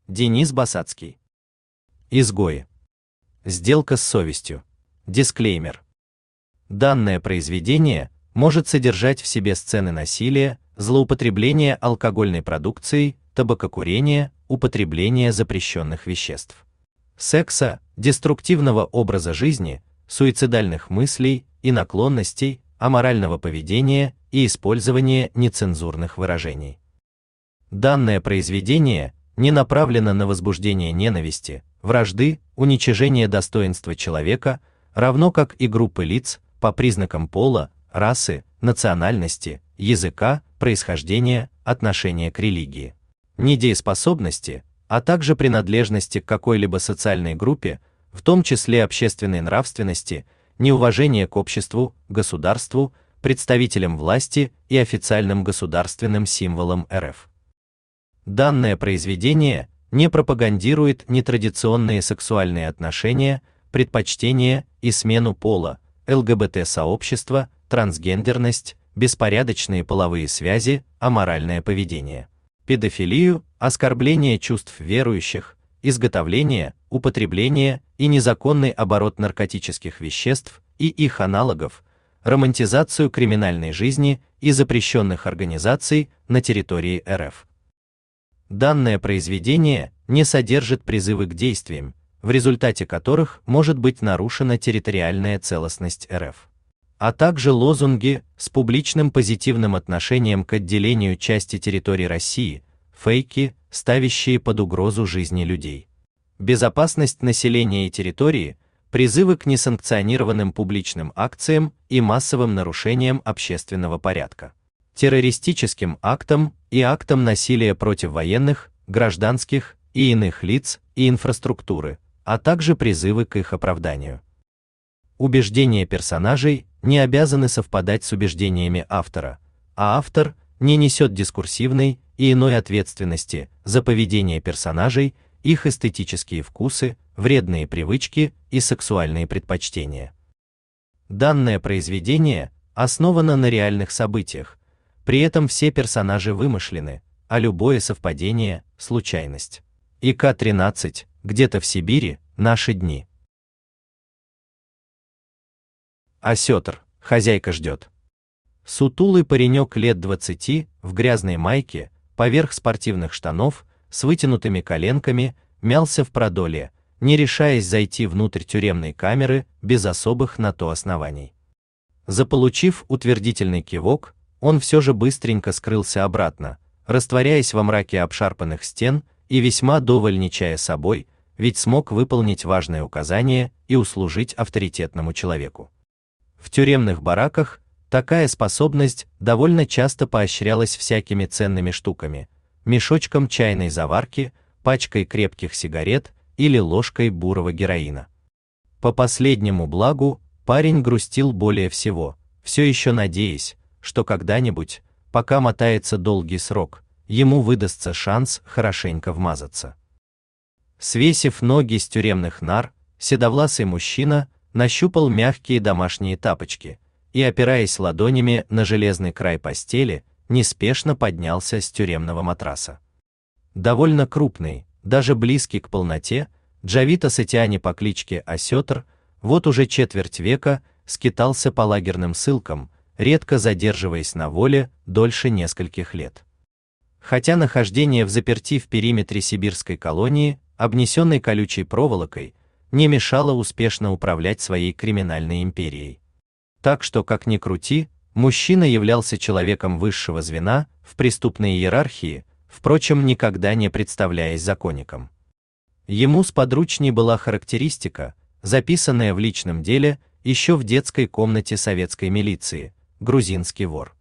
Денис Басацкий. Изгои. Сделка с совестью. Дисклеймер. Данное произведение может содержать в себе сцены насилия, злоупотребления алкогольной продукцией, табакокурения, употребления запрещенных веществ, секса, деструктивного образа жизни, суицидальных мыслей и наклонностей, аморального поведения и использования нецензурных выражений. Данное произведение не направлено на возбуждение ненависти, вражды, уничижение достоинства человека, равно как и группы лиц по признакам пола, расы, национальности, языка, происхождения, отношения к религии, недееспособности, а также принадлежности к какой-либо социальной группе, в том числе общественной нравственности, неуважения к обществу, государству, представителям власти и официальным государственным символам РФ. Данное произведение не пропагандирует нетрадиционные сексуальные отношения, предпочтения и смену пола, ЛГБТ-сообщество, трансгендерность, беспорядочные половые связи, аморальное поведение, педофилию, оскорбление чувств верующих, изготовление, употребление и незаконный оборот наркотических веществ и их аналогов, романтизацию криминальной жизни и запрещенных организаций на территории РФ. Данное произведение не содержит призывы к действиям, в результате которых может быть нарушена территориальная целостность РФ, а также лозунги с публичным позитивным отношением к отделению части территории России, фейки, ставящие под угрозу жизни людей, безопасность населения и территории, призывы к несанкционированным публичным акциям и массовым нарушениям общественного порядка, террористическим актам и актам насилия против военных, гражданских и иных лиц и инфраструктуры, а также призывы к их оправданию. Убеждения персонажей не обязаны совпадать с убеждениями автора, а автор не несет дискурсивной и иной ответственности за поведение персонажей, их эстетические вкусы, вредные привычки и сексуальные предпочтения. Данное произведение основано на реальных событиях, при этом все персонажи вымышлены, а любое совпадение – случайность. ИК-13, где-то в Сибири, наши дни. Осетр, хозяйка ждет. Сутулый паренек лет 20, в грязной майке, поверх спортивных штанов, с вытянутыми коленками, мялся в продоле, не решаясь зайти внутрь тюремной камеры без особых на то оснований. Заполучив утвердительный кивок, он все же быстренько скрылся обратно, растворяясь во мраке обшарпанных стен и весьма довольничая собой, ведь смог выполнить важное указание и услужить авторитетному человеку. В тюремных бараках такая способность довольно часто поощрялась всякими ценными штуками: мешочком чайной заварки, пачкой крепких сигарет или ложкой бурого героина. По последнему благу парень грустил более всего, все еще надеясь, что когда-нибудь, пока мотается долгий срок, ему выдастся шанс хорошенько вмазаться. Свесив ноги с тюремных нар, седовласый мужчина нащупал мягкие домашние тапочки и, опираясь ладонями на железный край постели, неспешно поднялся с тюремного матраса. Довольно крупный, даже близкий к полноте, Джавид Асетиани по кличке Осетр вот уже четверть века скитался по лагерным ссылкам, редко задерживаясь на воле дольше нескольких лет. Хотя нахождение в заперти в периметре сибирской колонии, обнесенной колючей проволокой, не мешало успешно управлять своей криминальной империей. Так что, как ни крути, мужчина являлся человеком высшего звена в преступной иерархии, впрочем, никогда не представляясь законником. Ему сподручней была характеристика, записанная в личном деле еще в детской комнате советской милиции: грузинский вор.